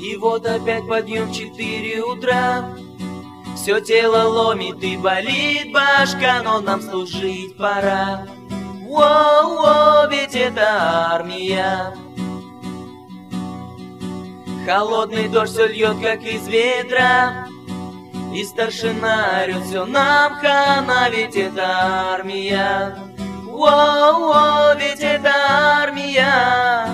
И вот опять подъем в 4 утра. Все тело ломит и болит башка, но нам служить пора. Воу-воу, ведь это армия. Холодный дождь все льет, как из ведра, и старшина орет: все нам хана, ведь это армия. Воу-воу, ведь это армия.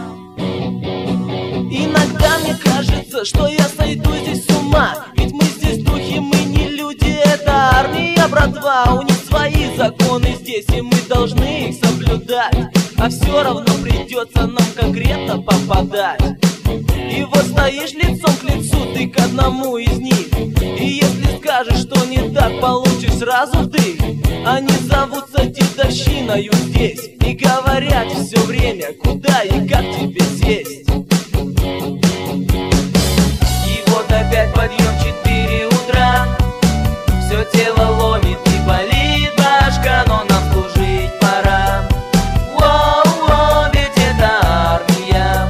Иногда мне кажется, что я сойду здесь с ума, ведь мы здесь духи, мы не люди, это армия, братва. У них свои законы здесь, и мы должны их соблюдать, а все равно придется нам конкретно попадать. И вот стоишь лицом к лицу ты к одному из них, и если скажешь, что не так, получишь сразу вдых. Они зовутся дедовщиною здесь и говорят все время, куда и как тебе сесть. И вот опять подъем 4 утра. Все тело ломит и болит башка, но нам служить пора. Воу-воу, ведь это армия.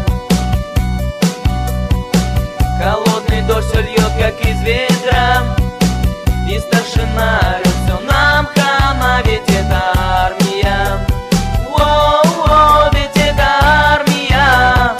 Холодный дождь все льет, как из ведра, и старшина орет: все нам хана, ведь это армия. Воу-воу, ведь это армия.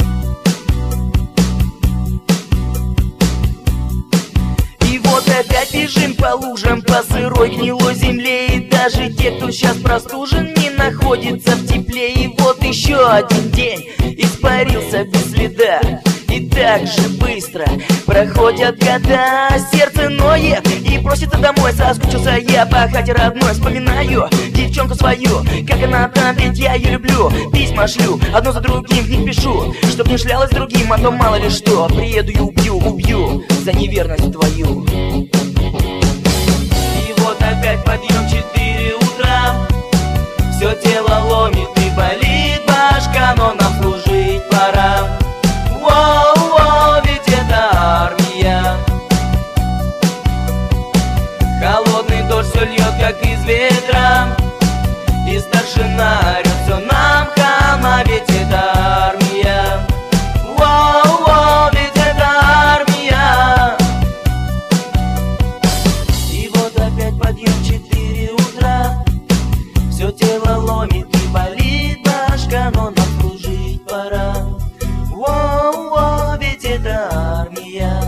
И вот опять бежим по лужам, по сырой гнилой земле, и даже те, кто сейчас простужен, не находится в тепле. И вот еще один день испарился без следа, и так же быстро проходят года. Сердце ноет и просится домой, соскучился я по хате родной. Вспоминаю девчонку свою, как она там, ведь я ее люблю. Письма шлю, одно за другим в них пишу, чтоб не шлялась другим, а то мало ли что. Приеду и убью за неверность твою. И вот опять подъем 4 утра. Все тело ломит и болит башка, но нам служить пора. Воу-воу, ведь это армия. Холодный дождь все льет, как из ведра, и старшина орет: все нам хана, ведь это армия. Воу-воу, ведь это армия. И вот опять подъем 4 утра. Все тело ломит и болит башка, но нам служить пора. Воу-воу, ведь это армия.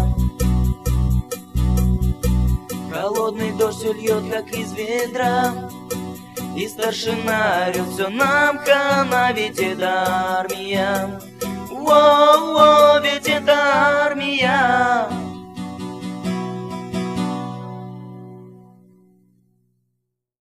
Холодный дождь все льет, как из ведра, и старшина орет: все нам хана, ведь это армия. Воу-воу.